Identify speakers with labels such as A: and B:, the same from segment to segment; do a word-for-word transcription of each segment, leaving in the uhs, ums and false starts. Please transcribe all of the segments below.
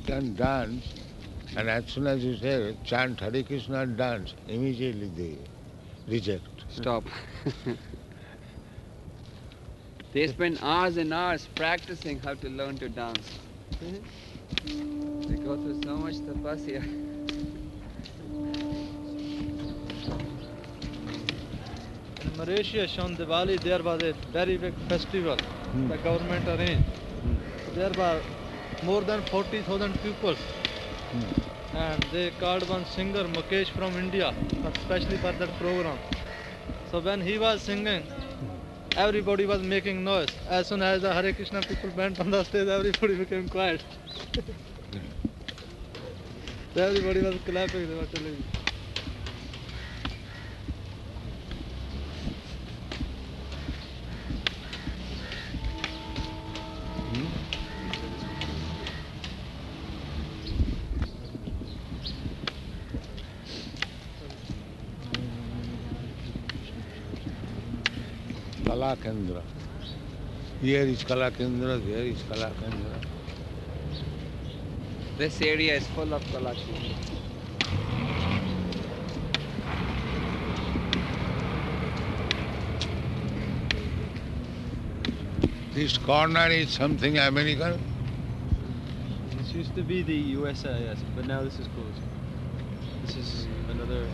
A: can dance, and as soon as you say chant Hare Krishna and dance, immediately they reject.
B: Stop. They spend hours and hours practicing how to learn to dance. They go through so much tapasya.
C: In Mauritius on Diwali there was a very big festival
A: Hmm.
C: the government arranged. There were more than forty thousand people
A: Hmm.
C: and they called one singer Mukesh from India especially for that program. So when he was singing, everybody was making noise. As soon as the Hare Krishna people went on the stage, everybody became quiet. So everybody was clapping, they were telling me.
A: Kala Kendra. Here is Kala Kendra, there is Kala Kendra.
B: This area is full of Kalaki.
A: This corner is something American.
D: This used to be the U S I S, but now this is closed. This is another.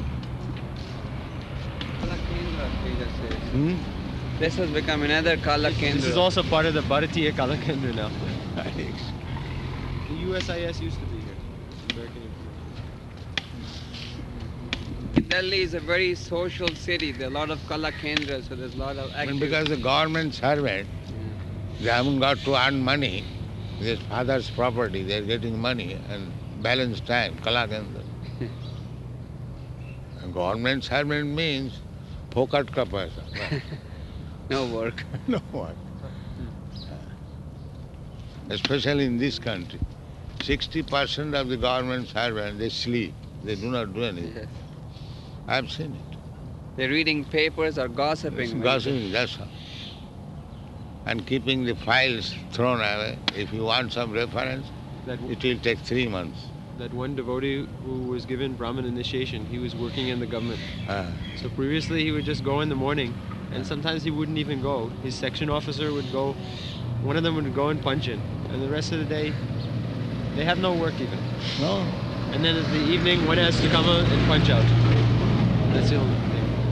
B: Kala Kendra, he just says.
A: Hmm?
B: This has become another Kala Kendra.
D: This is also part of the Bharatiya Kala Kendra now. The U S I S used to be here. American Influence.
B: Delhi is a very social city. There are a lot of Kala Kendras, so there's a lot of
A: And
B: active.
A: because the government servant, they haven't got to earn money. Their father's property, they're getting money and balance time, Kala Kendra. And government servant means phokat ka paisa.
B: No work.
A: No one. Especially in this country. sixty percent of the government servants, they sleep. They do not do anything.
B: Yes.
A: I've seen it.
B: They're reading papers or gossiping.
A: Gossiping, that's all. And keeping the files thrown away. If you want some reference,
D: That
A: it will take three months.
D: that one devotee who was given Brahmin initiation, he was working in the government.
A: Ah.
D: So previously he would just go in the morning, and sometimes he wouldn't even go. His section officer would go, one of them would go and punch in, and the rest of the day, they have no work even.
A: No.
D: And then in the evening, one has to come out and punch out. That's the only thing.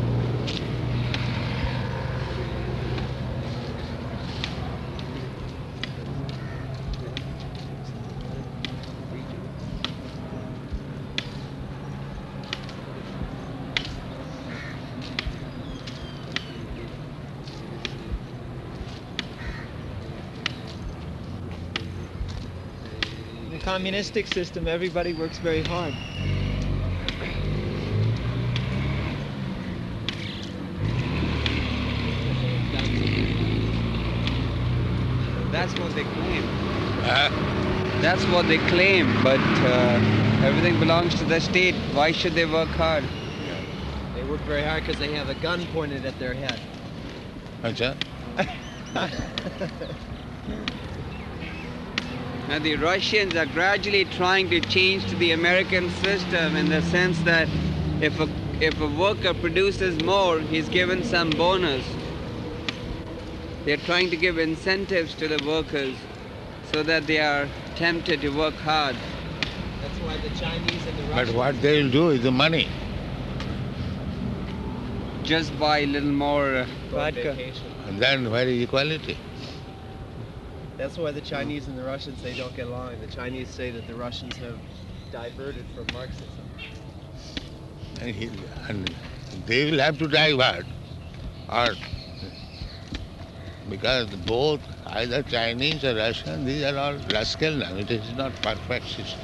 E: In the communistic system, everybody works very hard.
B: That's what they claim.
A: Ah.
B: That's what they claim, but uh, everything belongs to the state. Why should they work hard?
E: They work very hard because they have a gun pointed at their head.
A: Acha?
B: Now the Russians are gradually trying to change to the American system in the sense that if a, if a worker produces more, he's given some bonus. They're trying to give incentives to the workers so that they are tempted to work hard.
E: That's why the Chinese and the
A: But
E: Russians...
A: what they will do is the money.
B: Just buy a little more uh,
E: go on
B: vodka.
E: vacation.
A: And then where is equality?
E: That's why the Chinese and the Russians, they don't get along. The Chinese say that the Russians have diverted from Marxism.
A: And, he, and they will have to divert. Or because both either Chinese or Russian, these are all rascal now. It is not perfect system.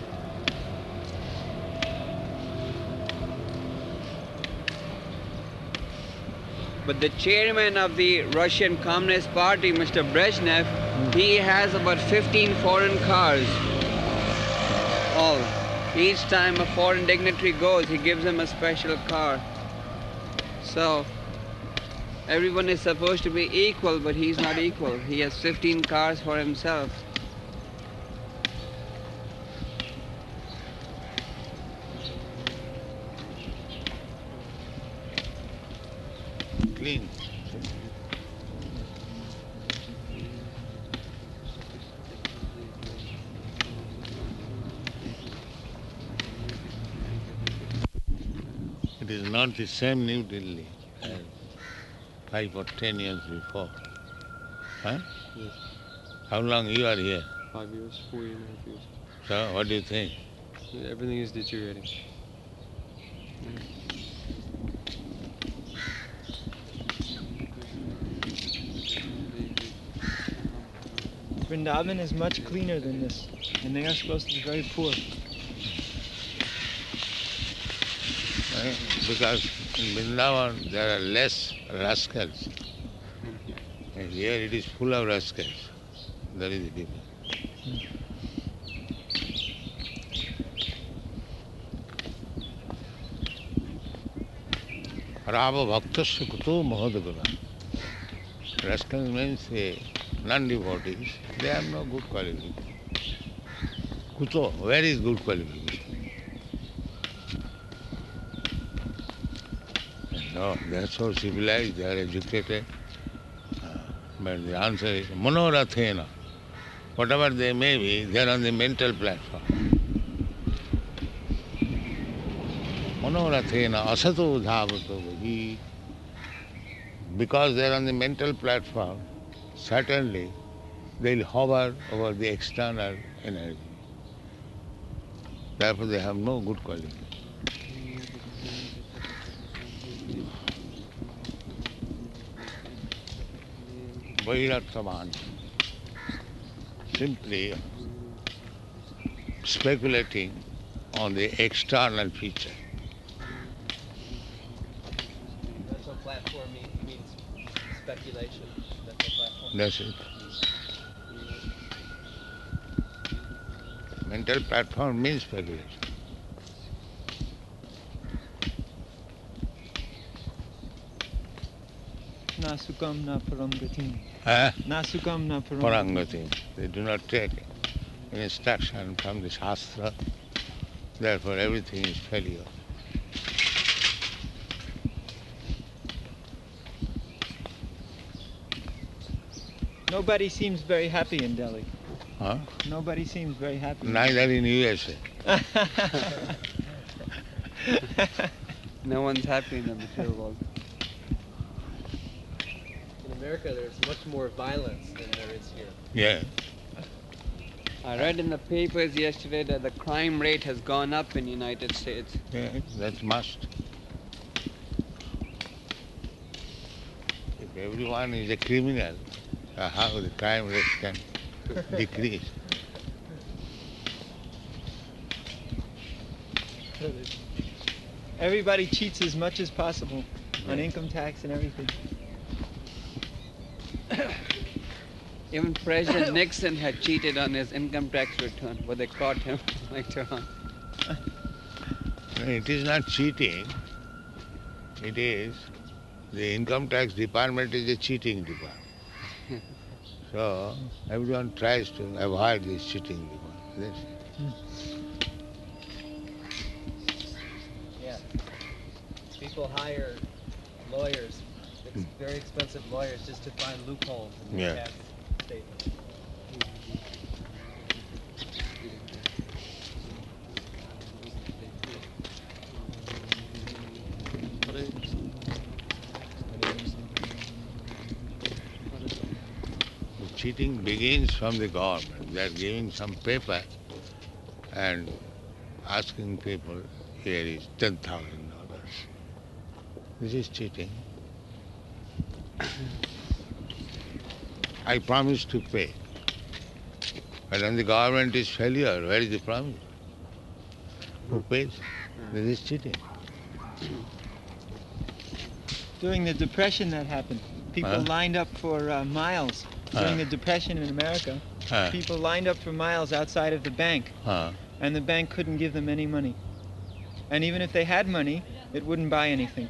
B: But the chairman of the Russian Communist Party, Mister Brezhnev, he has about fifteen foreign cars. All. Each time a foreign dignitary goes, he gives him a special car. So, everyone is supposed to be equal, but he's not equal. He has fifteen cars for himself.
A: clean. It is not the same New Delhi as five or ten years before. Huh?
D: Yes.
A: How long you are here?
D: Five years, four and a half years.
A: So what do you think?
D: Everything is deteriorating.
F: Vrindavan is much cleaner than this, and they are supposed to be very poor.
A: Eh? Because in Vrindavan there are less rascals. And here it is full of rascals. That is the difference. Rava bhaktasya kuto mahadagala. Rascals means the non-devotees, they have no good qualification. Kuto, where is good qualification? No, they are so civilized, they are educated. Uh, but the answer is manorathena. Whatever they may be, they are on the mental platform. Manorathena asato dhavato vahi. Because they are on the mental platform, certainly they will hover over the external energy. Therefore they have no good quality. Vairatavan, simply speculating on the external feature.
E: That's what platform mean, means speculation. That's what platform
A: That's it. Mental platform means speculation.
F: Na sukam na paramgatim.
A: Huh?
F: Na sukam na paramgatim.
A: Parangati. They do not take instruction from the Shastra. Therefore everything is failure.
F: Nobody seems very happy in Delhi.
A: Huh?
F: Nobody seems very happy.
A: Neither in U S A.
B: No one's happy in the material world.
E: In America, there's much more violence than there is here.
A: Yeah.
B: I read in the papers yesterday that the crime rate has gone up in the United States.
A: Yeah, that must. If everyone is a criminal, uh, how the crime rate can decrease?
F: Everybody cheats as much as possible on income tax and everything.
B: Even President Nixon had cheated on his income tax return, but they caught him later on.
A: No, it is not cheating. It is the income tax department is a cheating department. So everyone tries to avoid this cheating department. That's it.
E: Yeah. People hire lawyers, ex- very expensive lawyers, just to find loopholes in the
A: Yeah.
E: tax statement.
A: The cheating begins from the government. They are giving some paper and asking people, here is ten thousand dollars. This is cheating. I promise to pay. But when the government is failure, where is the promise? Who pays? This is cheating.
F: During the Depression that happened, people
A: Huh?
F: lined up for uh, miles. During
A: Huh?
F: the Depression in America,
A: Huh?
F: people lined up for miles outside of the bank,
A: Huh?
F: and the bank couldn't give them any money. And even if they had money, it wouldn't buy anything.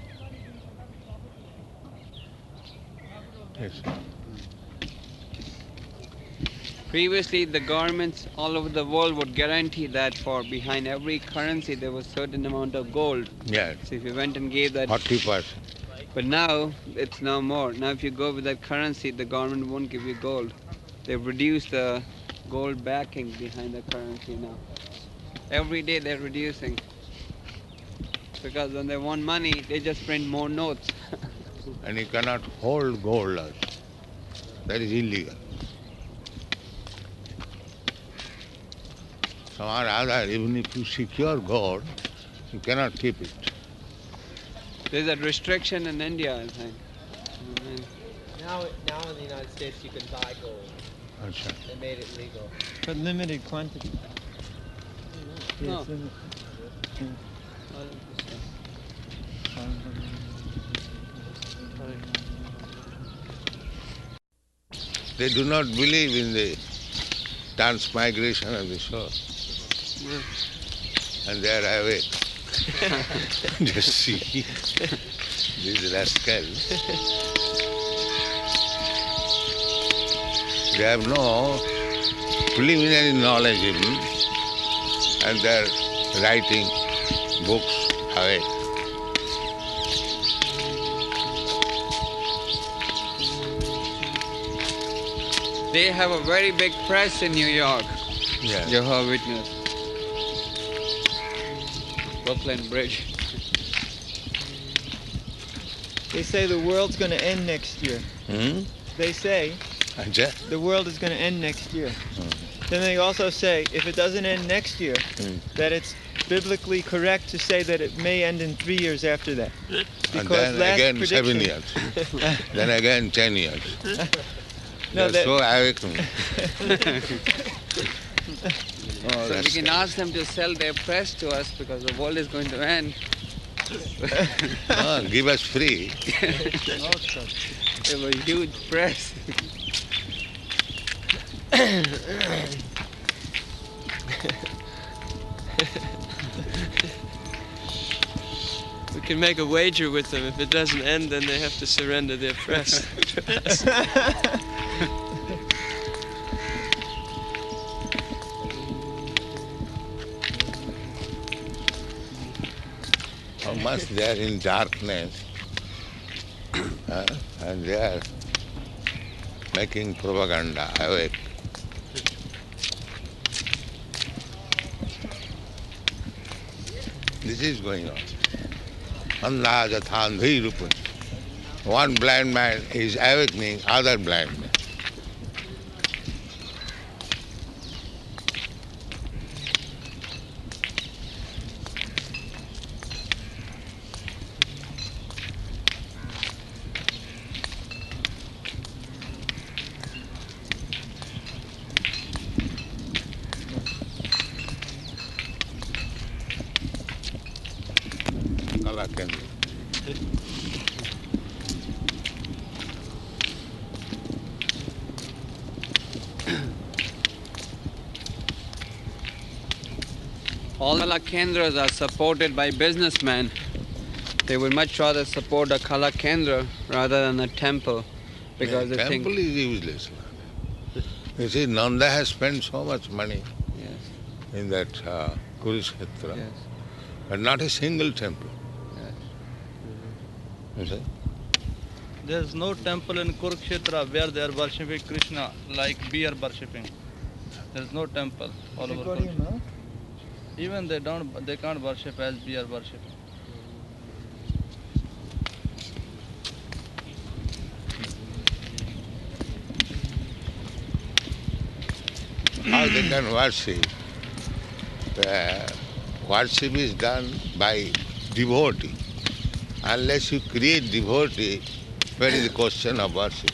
A: Yes.
B: Previously, the governments all over the world would guarantee that for behind every currency there was certain amount of gold.
A: Yes.
B: So if you went and gave that,
A: Forty percent.
B: But now it's no more. Now if you go with that currency, the government won't give you gold. They've reduced the gold backing behind the currency now. Every day they're reducing. Because when they want money, they just print more notes.
A: And you cannot hold gold also. That is illegal. Somehow or other, even if you secure gold, you cannot keep it.
B: There's a restriction in India, I think.
E: Now, now in the United States you can buy gold.
A: Achha.
E: They made it legal.
F: But limited quantity.
B: No.
F: Yes, limited.
A: They do not believe in the transmigration of the soul. And they are awake. Just see these rascals. They have no preliminary knowledge even, and they are writing books away.
B: They have a very big press in New York,
A: Yeah.
B: Jehovah's Witness. Brooklyn Bridge.
F: They say the world's going to end next year.
A: Hmm?
F: They say
A: Achha?
F: the world is going to end next year. Then they also say if it doesn't end next year,
A: Hmm.
F: that it's biblically correct to say that it may end in three years after that.
A: And
F: Because
A: then
F: last
A: again
F: prediction-
A: seven years. Then again ten years.
F: No,
A: They are
F: that-
A: so awakened. Oh,
B: So we
A: that's
B: can ask them to sell their press to us because the world is going to end.
A: Ah, give us free.
B: They have a huge press.
G: We can make a wager with them. If it doesn't end, then they have to surrender their press.
A: How much they are in darkness, uh, and they are making propaganda awake. This is going on. Andha jathandhi rupa. One blind man is awakening other blind man. Kala Kendra.
B: All Kala Kendras are supported by businessmen. They would much rather support a Kala Kendra rather than a temple because
A: The
B: they
A: temple
B: think.
A: is useless. You see, Nanda has spent so much money
B: Yes,
A: in that uh, Kurukshetra,
B: yes,
A: but not a single temple.
B: yes.
A: You see?
C: There is no temple in Kurukshetra where they are worshipping Krishna like we are worshipping. There is no temple all over Kurukshetra. Even they don't, they can't worship as we are worshipping.
A: How they can worship? Uh, worship is done by devotee. Unless you create devotee, where is the question of worship?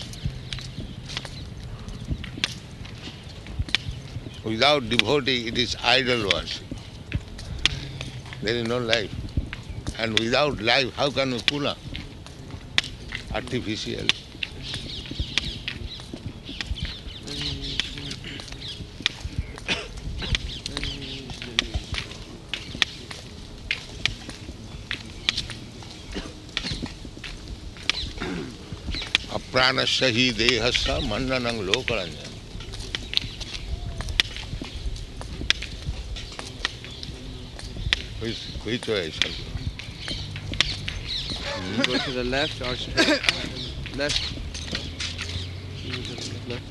A: Without devotee, it is idol worship. There is no life. And without life, how can we pull up? Artificial. Apranasya hi dehasya mandanang lokaranjana. Which, which way shall we go?
B: Go to the left or straight? Left.
G: Left.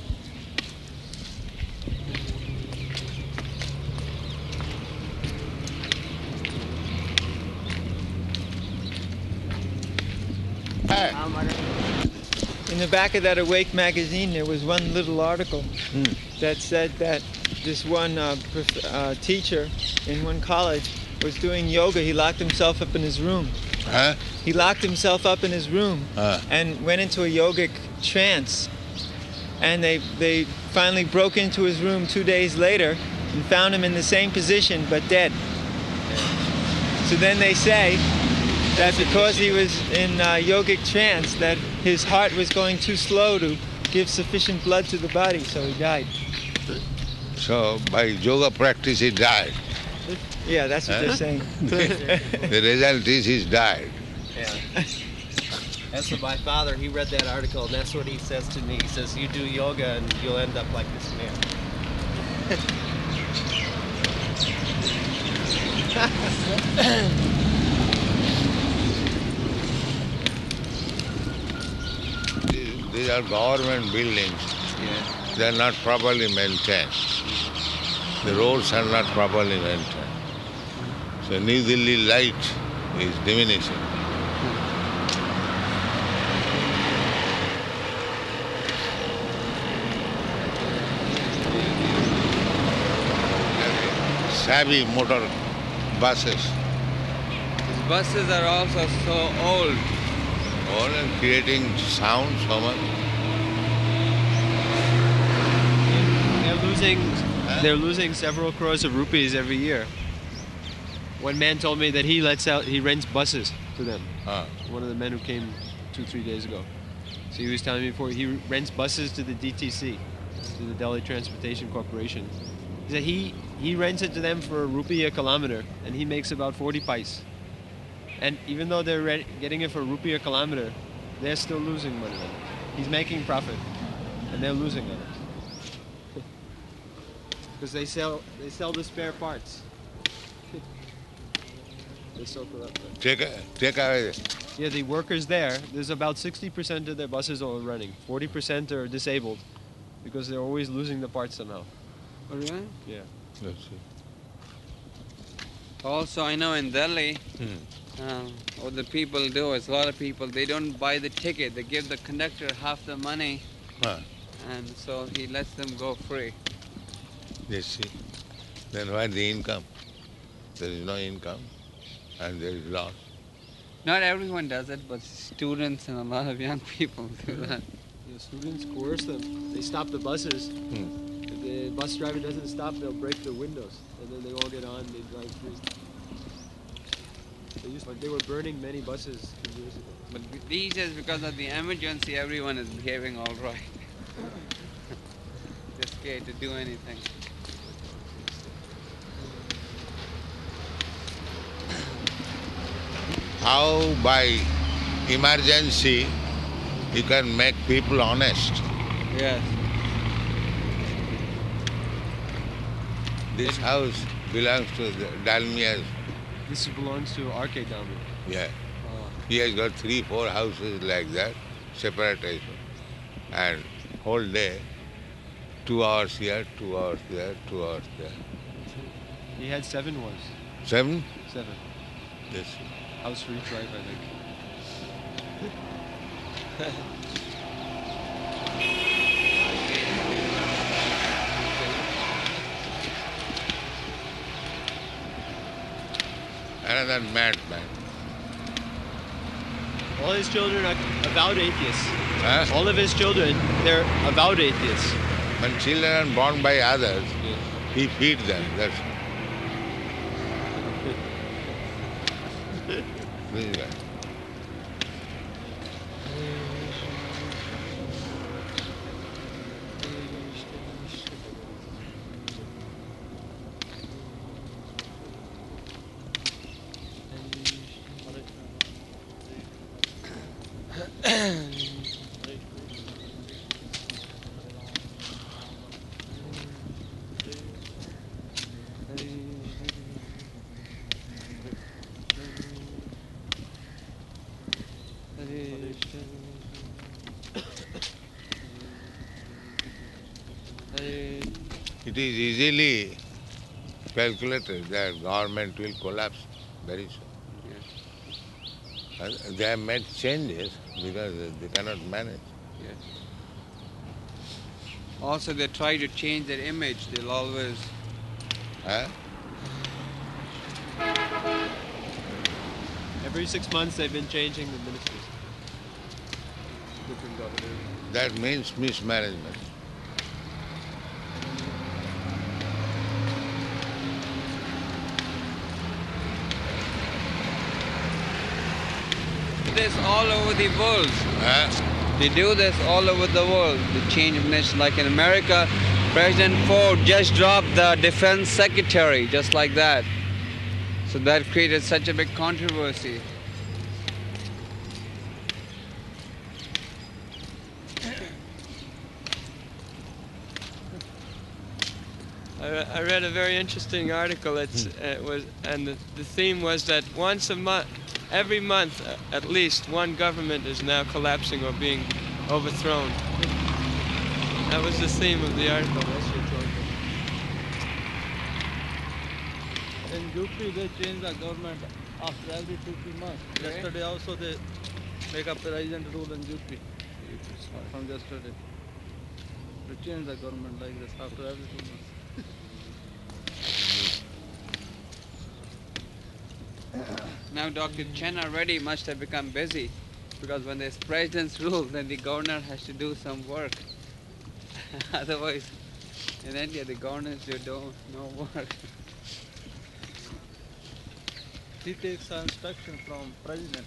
F: In the back of that Awake magazine, there was one little article that said that this one uh, prof- uh, teacher in one college was doing yoga. He locked himself up in his room.
A: Huh?
F: He locked himself up in his room
A: Ah.
F: and went into a yogic trance. And they, they finally broke into his room two days later and found him in the same position but dead. So then they say that because he was in uh, yogic trance, that his heart was going too slow to give sufficient blood to the body, so he died.
A: So by yoga practice he died.
F: Yeah, that's what
A: Huh?
F: they're saying.
A: The result is he's died.
E: Yeah. That's what my father, he read that article, and that's what he says to me. He says, you do yoga and you'll end up like this man.
A: These these are government buildings.
E: Yeah.
A: They are not properly maintained. The roads are not properly maintained. So New Delhi light is diminishing. Savvy motor buses,
B: These buses are also so old.
A: all and creating sound so much.
D: They're losing, they're losing several crores of rupees every year. One man told me that he lets out, he rents buses to them.
A: Ah.
D: One of the men who came two, three days ago. So he was telling me before, he rents buses to the D T C, to the Delhi Transportation Corporation. He said he, he rents it to them for a rupee a kilometer, and he makes about forty pice. And even though they're re- getting it for a rupee a kilometer, they're still losing money on it. He's making profit, and they're losing on it. Because they sell, they sell the spare parts. They're so corrupt. right?
A: Take, a- take away.
D: Yeah, the workers there, there's about sixty percent of their buses are running. forty percent are disabled because they're always losing the parts somehow.
B: Oh, really?
D: Yeah.
A: That's it.
B: Also, I know in Delhi,
A: Hmm.
B: um, what the people do is a lot of people, they don't buy the ticket. They give the conductor half the money,
A: Ah,
B: and so he lets them go free.
A: you see. Then where the income? There is no income and there is loss.
B: Not everyone does it, but students and a lot of young people do that.
D: The students coerce them. They stop the buses.
A: Hmm.
D: If the bus driver doesn't stop, they'll break the windows, and then they all get on. They drive free. They used, they were burning many buses years ago.
B: But these days, because of the emergency, everyone is behaving all right. They're scared to do anything.
A: How by emergency you can make people honest.
B: Yes.
A: This house belongs to the Dalmia's.
D: This belongs to R K Dalmia.
A: Yeah.
D: Oh.
A: He has got three, four houses like that, separation. And whole day, two hours here, two hours there, two hours there.
D: He had seven ones.
A: Seven?
D: Seven.
A: Yes.
D: House for each wife, I think.
A: Another madman.
D: All his children are avowed atheists.
A: Huh?
D: All of his children, they're avowed atheists.
A: When children are born by others, he feeds them. That's this guy. it is easily calculated that government will collapse very soon.
B: Yes.
A: And they have made changes because they cannot manage.
B: Yes. Also, they try to change their image. They'll always.
A: Huh?
D: Every six months they've been changing the ministers. Different governors.
A: That means mismanagement.
B: This all over the world.
A: Huh?
B: They do this all over the world. They change ministers. Like in America, President Ford just dropped the defense secretary, just like that. So that created such a big controversy.
G: I, re- I read a very interesting article. It's, uh, it was, and the, the theme was that once a month, every month, uh, at least one government is now collapsing or being overthrown. That was the theme of the article.
C: In U P, they change the government after every two, three months.
B: Right.
C: Yesterday also they make a president rule in U P from yesterday. They change the government like this after every two months.
B: Now Doctor Chenna Reddy must have become busy because when there's president's rule, then the governor has to do some work. Otherwise, in India, the governors do do no work.
C: He takes an instruction from president.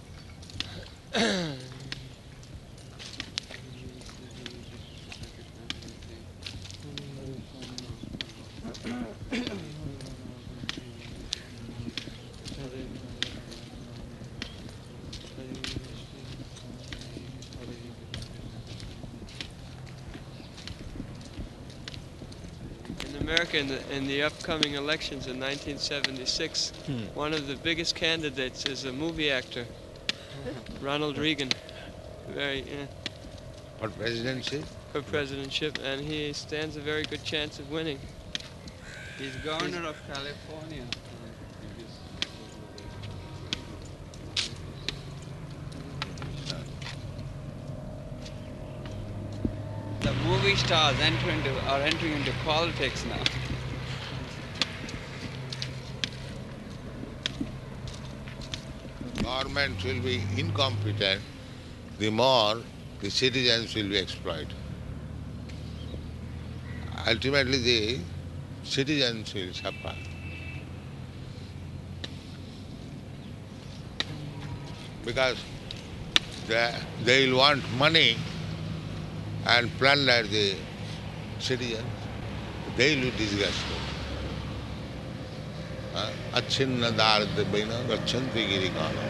G: In America, in the, in the upcoming elections in nineteen seventy-six,
D: Hmm.
G: one of the biggest candidates is a movie actor, Ronald Reagan, very yeah,
A: For presidency?
G: for presidentship, and he stands a very good chance of winning.
B: He's governor of California. The movie stars enter into, are entering into politics now.
A: Government will be incompetent, the more the citizens will be exploited. Ultimately, the citizens will suffer. Because they, they will want money and plunder the citizens. They will be disgusted. Achinna daradabena gachanti girikana.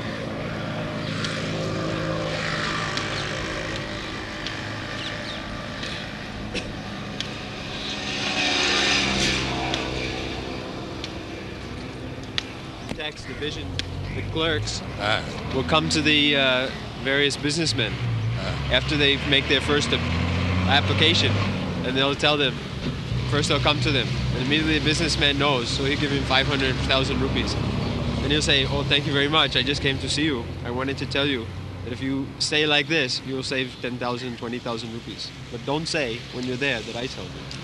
D: Tax division, the clerks,
A: Ah,
D: will come to the uh, various businessmen
A: ah.
D: after they make their first ap- application, and they'll tell them, first they'll come to them, and immediately the businessman knows, so he'll give him five hundred thousand rupees. And he'll say, oh, thank you very much, I just came to see you. I wanted to tell you that if you say like this, you'll save ten thousand, twenty thousand rupees. But don't say when you're there that I told you.